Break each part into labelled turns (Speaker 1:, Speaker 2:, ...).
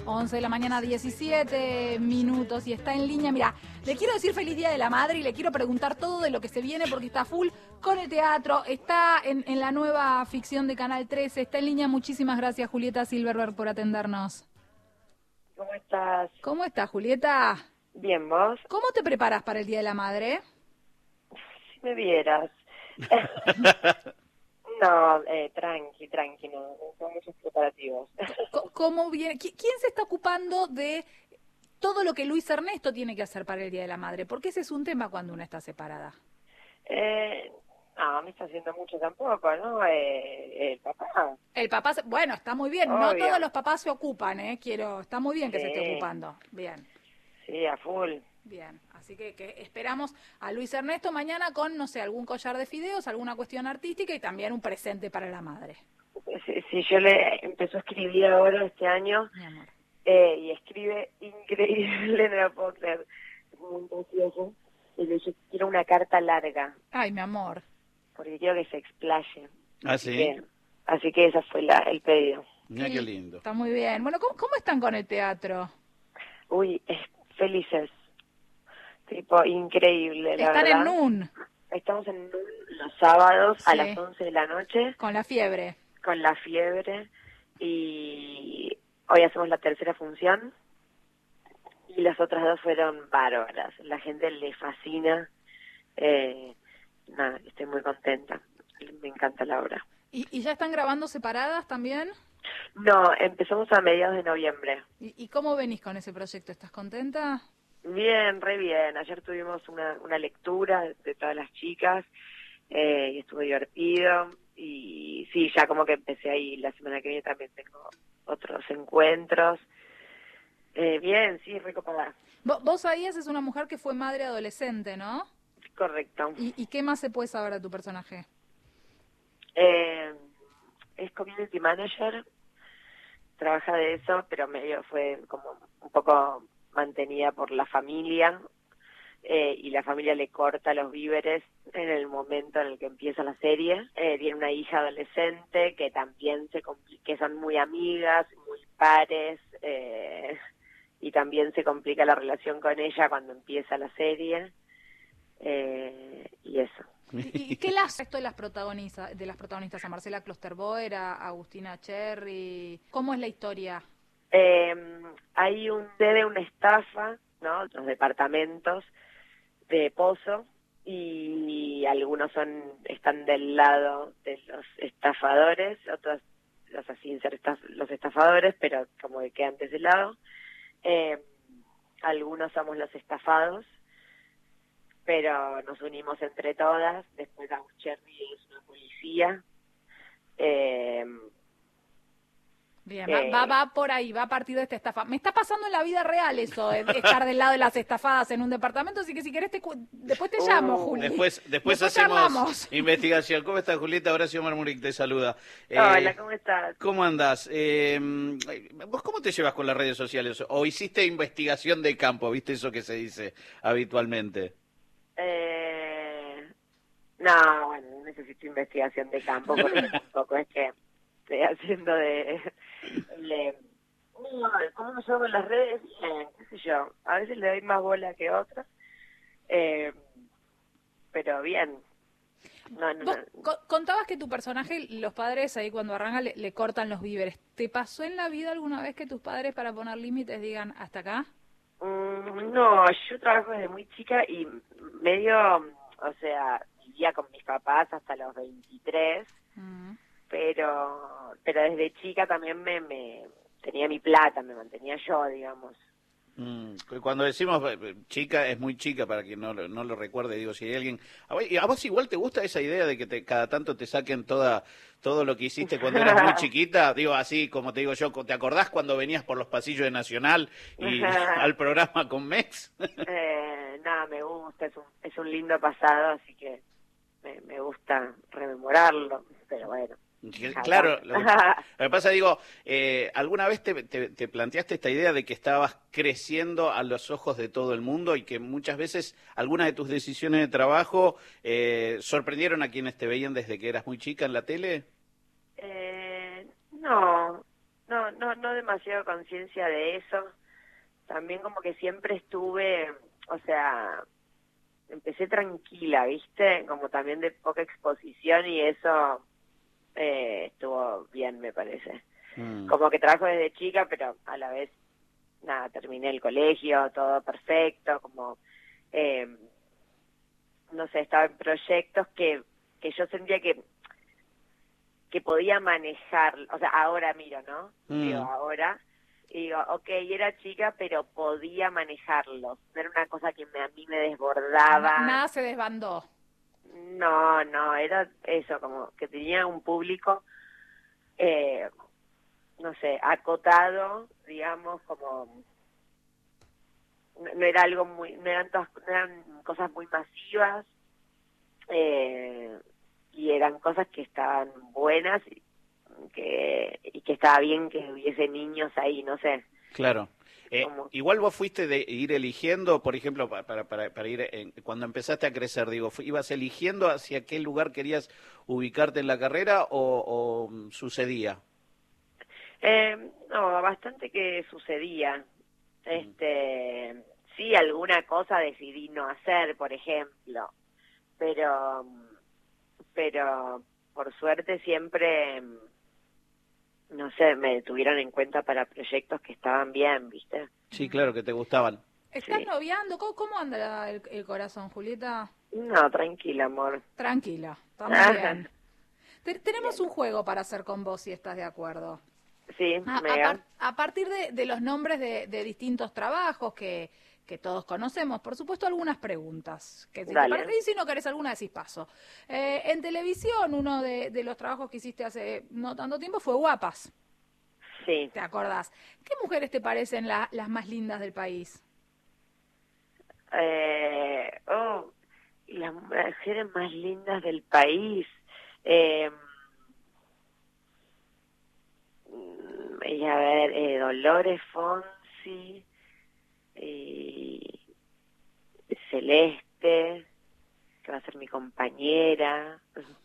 Speaker 1: 11 de la mañana, 17 minutos y está en línea. Mira, le quiero decir feliz Día de la Madre y le quiero preguntar todo de lo que se viene porque está full con el teatro, está en la nueva ficción de Canal 13, está en línea. Muchísimas gracias, Julieta Silverberg, por atendernos.
Speaker 2: ¿Cómo estás?
Speaker 1: ¿Cómo estás, Julieta?
Speaker 2: Bien, ¿vos?
Speaker 1: ¿Cómo te preparas para el Día de la Madre?
Speaker 2: Si me vieras. No, tranqui, no son muchos preparativos.
Speaker 1: ¿Cómo viene? ¿Quién se está ocupando de todo lo que Luis Ernesto tiene que hacer para el Día de la Madre? Porque ese es un tema cuando una está separada.
Speaker 2: No, me está haciendo mucho tampoco, ¿no? El papá.
Speaker 1: El papá, bueno, está muy bien.
Speaker 2: Obvio.
Speaker 1: No todos los papás se ocupan, está muy bien que
Speaker 2: Sí.
Speaker 1: se esté ocupando. Bien,
Speaker 2: Sí, a full.
Speaker 1: bien. Así que esperamos a Luis Ernesto mañana con, no sé, algún collar de fideos, alguna cuestión artística y también un presente para la madre.
Speaker 2: Sí, yo le empezó a escribir ahora este año,
Speaker 1: Mi amor.
Speaker 2: y escribe increíble, no lo puedo creer. Es muy gracioso. Y le dije, quiero una carta larga,
Speaker 1: Ay, mi amor.
Speaker 2: porque quiero que se explaye.
Speaker 3: ¿Ah, sí?
Speaker 2: Así que ese fue el pedido.
Speaker 3: Mira qué lindo.
Speaker 1: Está muy bien. Bueno, ¿cómo están con el teatro?
Speaker 2: Uy, felices. Tipo, increíble, la
Speaker 1: Están
Speaker 2: verdad.
Speaker 1: en NUN,
Speaker 2: Estamos en NUN los sábados a
Speaker 1: Sí.
Speaker 2: las 11 de la noche
Speaker 1: con la fiebre.
Speaker 2: con La Fiebre y hoy hacemos la tercera función y las otras dos fueron bárbaras. La gente le fascina. Nada, estoy muy contenta. Me encanta la obra.
Speaker 1: ¿Y ya están grabando separadas también?
Speaker 2: No, empezamos a mediados de noviembre.
Speaker 1: ¿Y cómo venís con ese proyecto? ¿Estás contenta?
Speaker 2: Bien, re bien. Ayer tuvimos una lectura de todas las chicas y estuvo divertido. Y sí, ya como que empecé ahí. La semana que viene también tengo otros encuentros. Bien, sí, recopada.
Speaker 1: Vos ahí es una mujer que fue madre adolescente, ¿no?
Speaker 2: Correcto.
Speaker 1: ¿Y qué más se puede saber de tu personaje?
Speaker 2: Es community manager. Trabaja de eso, pero medio fue como un poco mantenida por la familia. Y la familia le corta los víveres en el momento en el que empieza la serie. Tiene una hija adolescente que también que son muy amigas, muy pares, y también se complica la relación con ella cuando empieza la serie. Y eso.
Speaker 1: ¿Y qué las esto de las protagonistas? A Marcela Klosterboer, a Agustina Cherry. ¿Cómo es la historia?
Speaker 2: Hay una estafa, ¿no? Los departamentos de Pozo y algunos están del lado de los estafadores, otros los hacen ser los estafadores, pero como que quedan de ese lado. Algunos somos los estafados, pero nos unimos entre todas. Después Agus Cherry es una policía.
Speaker 1: Bien, va por ahí, va a partir de esta estafa. Me está pasando en la vida real eso, de estar del lado de las estafadas en un departamento, así que si querés después te llamo, Juli.
Speaker 3: Después hacemos
Speaker 1: charlamos.
Speaker 3: investigación. ¿Cómo estás, Julieta? Horacio Marmuric te saluda.
Speaker 2: Hola, ¿cómo estás?
Speaker 3: ¿Cómo andás? ¿Vos cómo te llevas con las redes sociales? ¿O hiciste investigación de campo? ¿Viste eso que se dice habitualmente?
Speaker 2: No, bueno, no necesito investigación de campo porque tampoco es que estoy haciendo ¿cómo me llevo con las redes? Bien, qué sé yo, a veces le doy más bola que otras, pero bien.
Speaker 1: Vos contabas que tu personaje, los padres ahí cuando arranca le cortan los víveres. ¿Te pasó en la vida alguna vez que tus padres para poner límites digan hasta acá?
Speaker 2: No, yo trabajo desde muy chica y medio, o sea, vivía con mis papás hasta los 23, pero desde chica también me tenía mi plata, me mantenía yo, digamos.
Speaker 3: Cuando decimos chica, es muy chica para quien no lo recuerde, digo, si hay alguien... ¿A vos igual te gusta esa idea de que cada tanto te saquen todo lo que hiciste cuando eras muy chiquita? Digo, así como te digo yo, ¿te acordás cuando venías por los pasillos de Nacional y al programa con Mex?
Speaker 2: Nada, me gusta, es un lindo pasado, así que me gusta rememorarlo, pero bueno.
Speaker 3: Claro, lo que pasa, digo, ¿alguna vez te planteaste esta idea de que estabas creciendo a los ojos de todo el mundo y que muchas veces algunas de tus decisiones de trabajo sorprendieron a quienes te veían desde que eras muy chica en la tele?
Speaker 2: No, no demasiado conciencia de eso. También como que siempre estuve, o sea, empecé tranquila, ¿viste? Como también de poca exposición y eso estuvo bien, me parece. Como que trabajo desde chica, pero a la vez, nada, terminé el colegio, todo perfecto, como, no sé, estaba en proyectos que yo sentía que podía manejar, o sea, ahora miro, ¿no? Digo, ahora, y digo, ok, era chica, pero podía manejarlos, no era una cosa que a mí me desbordaba.
Speaker 1: Nada se desbandó.
Speaker 2: No, era eso, como que tenía un público, no sé, acotado, digamos, como no era algo muy, no eran cosas muy masivas, y eran cosas que estaban buenas y que estaba bien que hubiese niños ahí, no sé.
Speaker 3: Claro. Igual vos fuiste de ir eligiendo, por ejemplo, para ir, cuando empezaste a crecer, digo, ¿ibas eligiendo hacia qué lugar querías ubicarte en la carrera o sucedía?
Speaker 2: No, bastante que sucedía. Sí, alguna cosa decidí no hacer, por ejemplo, pero por suerte siempre, no sé, me tuvieron en cuenta para proyectos que estaban bien, ¿viste?
Speaker 3: Sí, claro, que te gustaban.
Speaker 1: ¿Estás
Speaker 2: Sí.
Speaker 1: noviando? ¿Cómo anda el corazón, Julieta?
Speaker 2: No, tranquila, amor.
Speaker 1: Tranquila, estamos bien. Tenemos
Speaker 2: Bien.
Speaker 1: un juego para hacer con vos, si estás de acuerdo.
Speaker 2: Sí, mega.
Speaker 1: A partir de los nombres de distintos trabajos que todos conocemos, por supuesto, algunas preguntas. Que si te
Speaker 2: Dale.
Speaker 1: parece, y si no querés alguna, decís paso. En televisión, uno de los trabajos que hiciste hace no tanto tiempo fue Guapas.
Speaker 2: Sí.
Speaker 1: ¿Te acordás? ¿Qué mujeres te parecen las más lindas del país?
Speaker 2: Y las mujeres más lindas del país. Y a ver, Dolores Fonsi, Celeste, que va a ser mi compañera.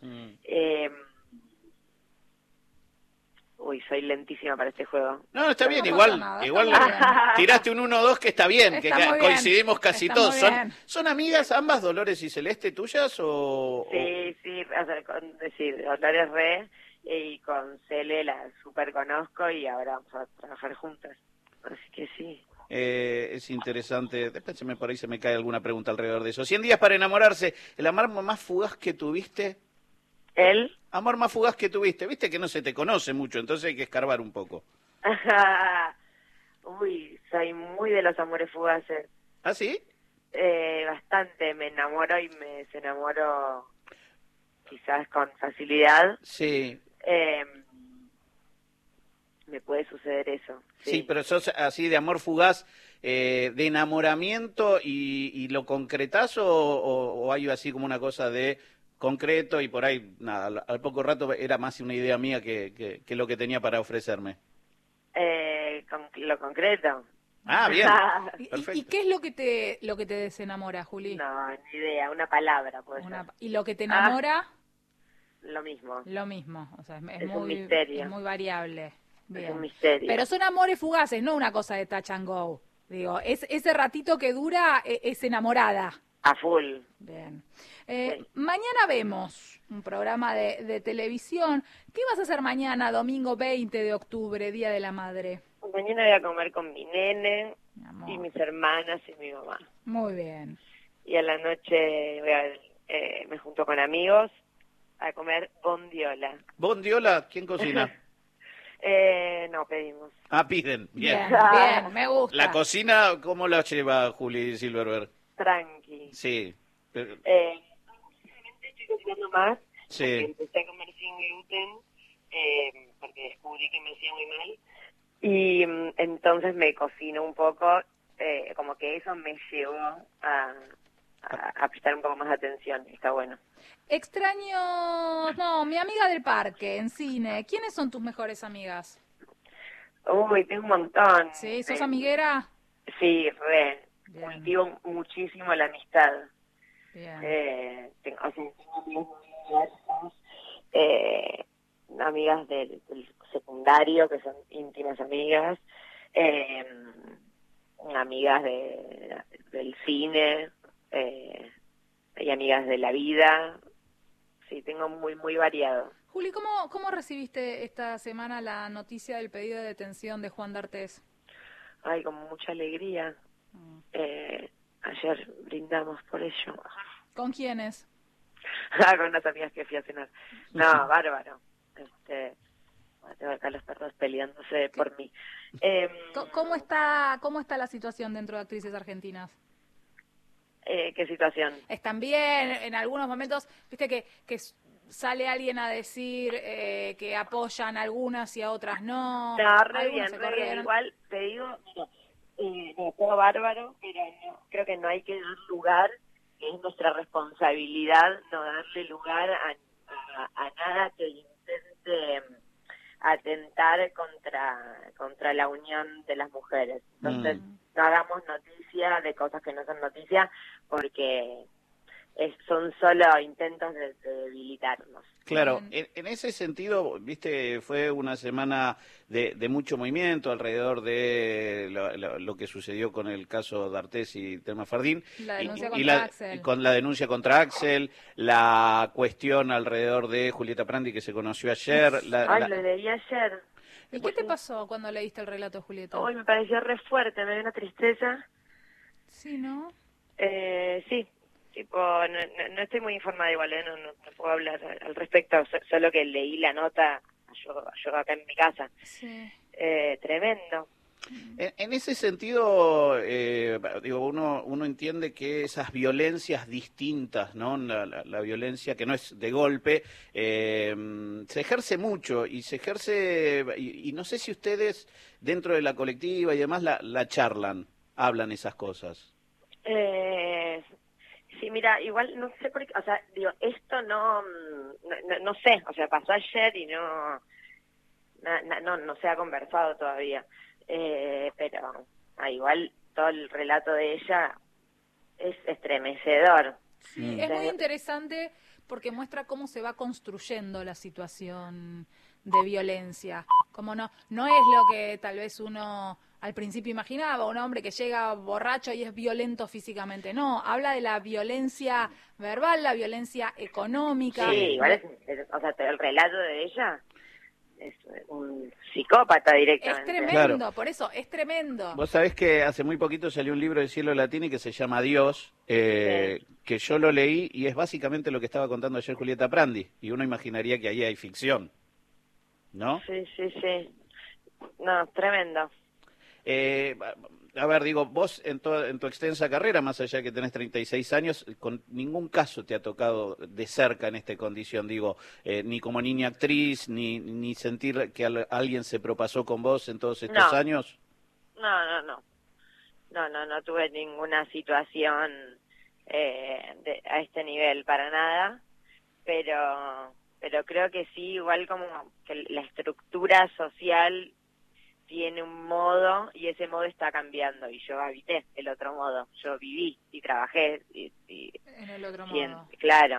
Speaker 2: Uy, soy lentísima para este juego.
Speaker 3: No, está bien,
Speaker 1: No
Speaker 3: igual,
Speaker 1: pasa nada,
Speaker 3: igual
Speaker 1: está muy bien.
Speaker 3: tiraste un 1-2 que está bien,
Speaker 1: Está
Speaker 3: que
Speaker 1: muy bien,
Speaker 3: coincidimos casi
Speaker 1: está
Speaker 3: todos.
Speaker 1: muy bien.
Speaker 3: ¿Son amigas ambas, Dolores y Celeste, tuyas
Speaker 2: Sí, o sea, decir, Dolores Re y con Cele la super conozco y ahora vamos a trabajar juntas. Así que sí.
Speaker 3: Es interesante, después por ahí se me cae alguna pregunta alrededor de eso. 100 días para enamorarse, el amor más fugaz que tuviste.
Speaker 2: ¿Él?
Speaker 3: Amor más fugaz que tuviste, viste que no se te conoce mucho, entonces hay que escarbar un poco.
Speaker 2: Uy, soy muy de los amores fugaces.
Speaker 3: ¿Ah, sí?
Speaker 2: Bastante, me enamoro y me desenamoro quizás con facilidad.
Speaker 3: Sí.
Speaker 2: Me puede suceder eso.
Speaker 3: Sí, pero sos así de amor fugaz, de enamoramiento y lo concretás o hay así como una cosa de concreto y por ahí, nada, al poco rato era más una idea mía que lo que tenía para ofrecerme.
Speaker 2: Con lo concreto.
Speaker 3: Ah, bien.
Speaker 1: ¿Y
Speaker 3: Perfecto.
Speaker 1: qué es lo que te desenamora, Juli?
Speaker 2: No, ni idea, una palabra puede ser.
Speaker 1: ¿Y lo que te enamora?
Speaker 2: Lo mismo.
Speaker 1: Lo mismo, o sea,
Speaker 2: Es un misterio.
Speaker 1: es muy variable.
Speaker 2: Es un
Speaker 1: Bien.
Speaker 2: misterio.
Speaker 1: Pero son amores fugaces, no una cosa de touch and go. Digo, ese ratito que dura es enamorada.
Speaker 2: A full.
Speaker 1: Bien.
Speaker 2: Sí.
Speaker 1: Mañana vemos un programa de televisión. ¿Qué vas a hacer mañana, domingo 20 de octubre, Día de la Madre?
Speaker 2: Mañana voy a comer con mi nene
Speaker 1: Mi amor.
Speaker 2: y mis hermanas y mi mamá.
Speaker 1: Muy bien.
Speaker 2: Y a la noche me junto con amigos a comer bondiola.
Speaker 3: Bondiola, ¿quién cocina?
Speaker 2: No, pedimos.
Speaker 3: Ah, piden. Bien.
Speaker 1: Bien, bien, me gusta.
Speaker 3: La cocina, ¿cómo la lleva Juli Silverberg?
Speaker 2: Tranqui.
Speaker 3: Sí.
Speaker 2: Últimamente estoy cocinando más.
Speaker 3: Sí.
Speaker 2: Empecé a comer sin gluten porque descubrí que me hacía muy mal. Y entonces me cocino un poco, como que eso me llevó a prestar un poco más atención. Está bueno.
Speaker 1: Extraño, no, mi amiga del parque, en cine. ¿Quiénes son tus mejores amigas?
Speaker 2: Uy, tengo un montón.
Speaker 1: ¿Sí? ¿Sos amiguera?
Speaker 2: Sí, re.
Speaker 1: Bien.
Speaker 2: Cultivo muchísimo la amistad.
Speaker 1: Bien.
Speaker 2: Tengo amigos muy diversos. amigas del secundario, que son íntimas amigas, amigas del cine, y amigas de la vida. Sí, tengo muy variado.
Speaker 1: Juli, ¿cómo recibiste esta semana la noticia del pedido de detención de Juan D'Artés?
Speaker 2: Ay, con mucha alegría. Ayer brindamos por ello.
Speaker 1: ¿Con quiénes?
Speaker 2: Con unas amigas que fui a cenar. No, bárbaro. Tengo acá los perros peleándose por mí.
Speaker 1: ¿Cómo está la situación dentro de Actrices Argentinas?
Speaker 2: ¿Qué situación?
Speaker 1: ¿Están bien? En algunos momentos, viste que sale alguien a decir que apoyan a algunas y a otras no.
Speaker 2: No, re bien.
Speaker 1: Corrieron.
Speaker 2: Igual te digo, todo bárbaro, pero creo que no hay que dar lugar, que es nuestra responsabilidad no darle lugar a nada que intente atentar contra la unión de las mujeres. Entonces, no hagamos noticia de cosas que no son noticia, porque son solo intentos de debilitarnos.
Speaker 3: Claro, en ese sentido, viste, fue una semana de mucho movimiento alrededor de lo que sucedió con el caso D'Artés y Telma Fardín.
Speaker 1: La denuncia contra Axel.
Speaker 3: Con la denuncia contra Axel, la cuestión alrededor de Julieta Prandi que se conoció ayer.
Speaker 2: Lo leí ayer.
Speaker 1: ¿Y qué te pasó cuando leíste el relato de Julieta?
Speaker 2: Hoy me pareció re fuerte, me dio una tristeza.
Speaker 1: Sí, ¿no?
Speaker 2: Sí. Tipo, no estoy muy informada igual, no puedo hablar al respecto, solo que leí la nota yo acá en mi casa.
Speaker 1: Sí.
Speaker 2: Tremendo.
Speaker 3: En ese sentido, digo, uno entiende que esas violencias distintas, ¿no? La violencia que no es de golpe, se ejerce mucho y se ejerce, y no sé si ustedes dentro de la colectiva y demás la charlan, hablan esas cosas.
Speaker 2: Sí, mira, igual no sé por qué, o sea, digo, esto no sé, o sea, pasó ayer y no se ha conversado todavía, pero igual todo el relato de ella es estremecedor.
Speaker 1: Sí, es muy interesante porque muestra cómo se va construyendo la situación de violencia, como no es lo que tal vez uno al principio imaginaba, un hombre que llega borracho y es violento físicamente. No, habla de la violencia verbal, la violencia económica.
Speaker 2: Sí, igual o sea, el relato de ella es un psicópata directamente.
Speaker 1: Es tremendo,
Speaker 3: claro.
Speaker 1: Por eso, es tremendo.
Speaker 3: Vos sabés que hace muy poquito salió un libro de Cielo Latini que se llama Dios,
Speaker 2: Sí.
Speaker 3: que yo lo leí y es básicamente lo que estaba contando ayer Julieta Prandi, y uno imaginaría que ahí hay ficción, ¿no?
Speaker 2: Sí. No, tremendo.
Speaker 3: A ver, digo, vos en tu extensa carrera, más allá que tenés 36 años, con ningún caso te ha tocado de cerca en esta condición, digo, ni como niña actriz, ni sentir que alguien se propasó con vos en todos estos años.
Speaker 2: No tuve ninguna situación a este nivel para nada, pero creo que sí, igual como que la estructura social tiene un modo y ese modo está cambiando y yo habité el otro modo, yo viví y trabajé y
Speaker 1: en el otro modo.
Speaker 2: Claro,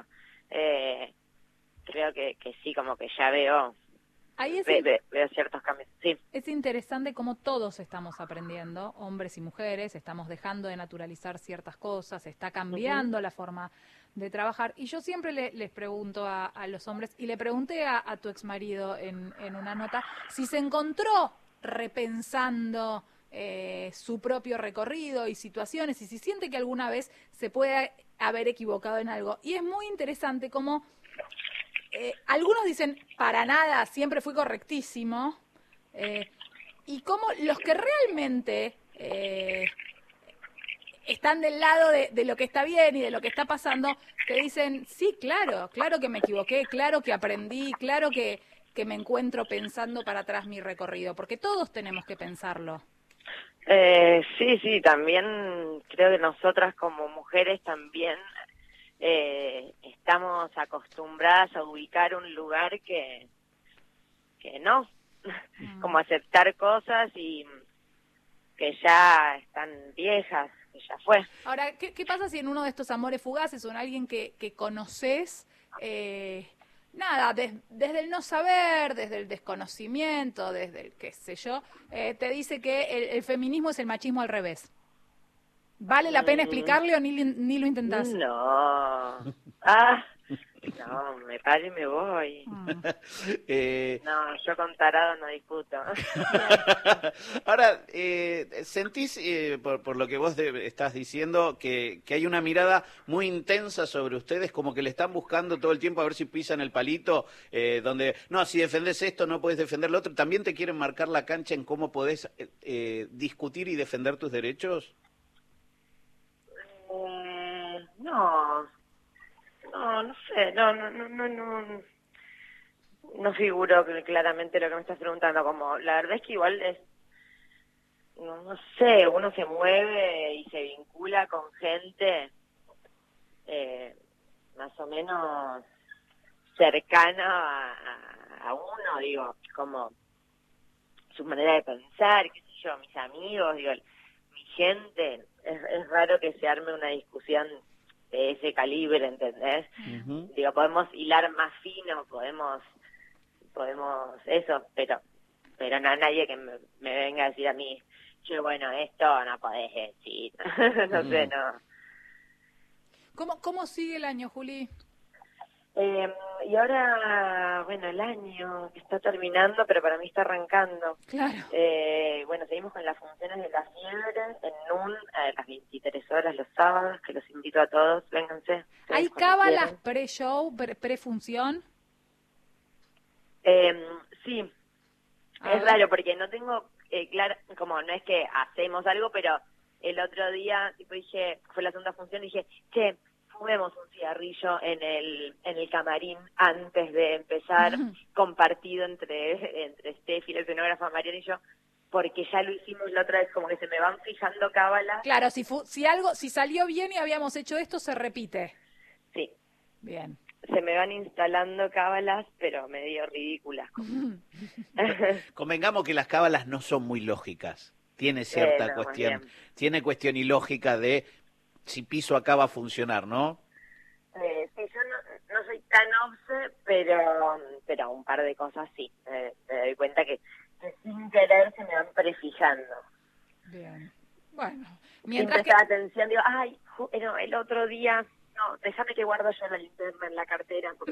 Speaker 2: creo que sí, como que ya veo ciertos cambios. Sí.
Speaker 1: Es interesante cómo todos estamos aprendiendo, hombres y mujeres, estamos dejando de naturalizar ciertas cosas, está cambiando la forma de trabajar. Y yo siempre les pregunto a los hombres, y le pregunté a tu exmarido en una nota, si se encontró repensando su propio recorrido y situaciones, y si siente que alguna vez se puede haber equivocado en algo. Y es muy interesante cómo algunos dicen, para nada, siempre fui correctísimo, y cómo los que realmente están del lado de lo que está bien y de lo que está pasando, te dicen, sí, claro que me equivoqué, claro que aprendí, claro que me encuentro pensando para atrás mi recorrido, porque todos tenemos que pensarlo.
Speaker 2: Sí, también creo que nosotras como mujeres también estamos acostumbradas a ubicar un lugar que no, como aceptar cosas y que ya están viejas, que ya fue.
Speaker 1: Ahora, ¿qué pasa si en uno de estos amores fugaces o en alguien que conoces nada, desde el no saber, desde el desconocimiento, desde el qué sé yo, te dice que el feminismo es el machismo al revés. ¿Vale la pena explicarle o ni lo intentás?
Speaker 2: No. No, me paro y me voy. No, yo con tarado no discuto.
Speaker 3: Ahora, ¿sentís, por lo que vos estás diciendo, que hay una mirada muy intensa sobre ustedes, como que le están buscando todo el tiempo a ver si pisan el palito, donde, no, si defendés esto no podés defender lo otro? ¿También te quieren marcar la cancha en cómo podés discutir y defender tus derechos?
Speaker 2: No sé, no figuro claramente lo que me estás preguntando. Como la verdad es que igual no sé, uno se mueve y se vincula con gente más o menos cercana a uno, digo, como su manera de pensar, qué sé yo, mis amigos, digo, mi gente. Es raro que se arme una discusión de ese calibre, ¿entendés?
Speaker 3: Uh-huh.
Speaker 2: Digo, podemos hilar más fino, podemos eso, pero no, nadie que me venga a decir a mí, che, bueno, esto no podés decir. No sé, no.
Speaker 1: ¿Cómo sigue el año, Juli?
Speaker 2: Y ahora, bueno, el año que está terminando, pero para mí está arrancando.
Speaker 1: Claro.
Speaker 2: Bueno, seguimos con las funciones de La Fiebre en NUN a las 23 horas los sábados, que los invito a todos, vénganse.
Speaker 1: ¿Hay cábalas pre-show, pre-función?
Speaker 2: Sí, es raro porque no tengo claro, como no es que hacemos algo, pero el otro día, tipo dije, fue la segunda función, dije, che, fumemos un cigarrillo en el camarín antes de empezar, compartido entre Steffi, la escenógrafa, Mariana y yo, porque ya lo hicimos la otra vez, como que se me van fijando cábalas.
Speaker 1: Claro, si salió bien y habíamos hecho esto, se repite.
Speaker 2: Sí.
Speaker 1: Bien.
Speaker 2: Se me van instalando cábalas, pero medio ridículas.
Speaker 3: Convengamos que las cábalas no son muy lógicas. Tiene cierta cuestión, tiene cuestión ilógica de si piso acá va a funcionar, ¿no?
Speaker 2: Sí, yo no soy tan obse, pero un par de cosas sí. Me doy cuenta que sin querer se me van prefijando.
Speaker 1: Bien. Bueno,
Speaker 2: mientras que atención, digo, ay, no, el otro día, no, déjame que guardo yo la linterna en la cartera, porque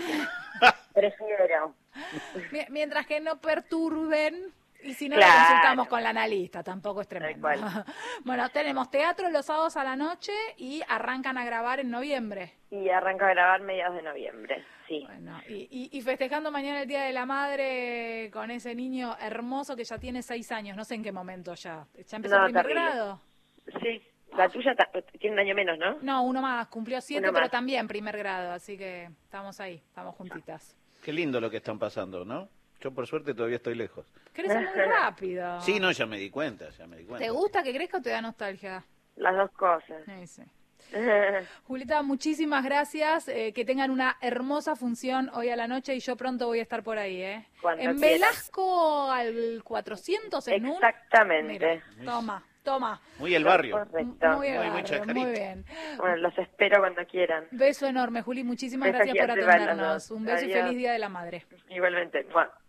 Speaker 2: prefiero.
Speaker 1: Mientras que no perturben. Y si no,
Speaker 2: claro,
Speaker 1: lo consultamos con la analista, tampoco es tremendo. Bueno, tenemos teatro los sábados a la noche y arrancan a grabar en noviembre.
Speaker 2: Y arranca a grabar mediados de noviembre, sí.
Speaker 1: Bueno, y festejando mañana el Día de la Madre con ese niño hermoso que ya tiene 6 años, no sé en qué momento ya. ¿Ya empezó el primer grado?
Speaker 2: Sí, la tuya tiene un año menos, ¿no?
Speaker 1: No, uno más, cumplió 7, pero también primer grado, así que estamos ahí, estamos juntitas.
Speaker 3: Qué lindo lo que están pasando, ¿no? Yo por suerte todavía estoy lejos.
Speaker 1: Creces muy rápido.
Speaker 3: Sí, no, ya me di cuenta.
Speaker 1: ¿Te gusta que crezca o te da nostalgia?
Speaker 2: Las dos cosas.
Speaker 1: Sí. Julieta, muchísimas gracias. Que tengan una hermosa función hoy a la noche y yo pronto voy a estar por ahí, ¿eh? En Velasco al 400 en NUN.
Speaker 2: Exactamente.
Speaker 1: Mira, toma.
Speaker 3: Muy el barrio.
Speaker 2: Correcto.
Speaker 1: Muy bien.
Speaker 2: Bueno, los espero cuando quieran.
Speaker 1: Beso enorme, Juli. Muchísimas gracias por atendernos. Un beso y feliz Día de la Madre.
Speaker 2: Igualmente. Bueno.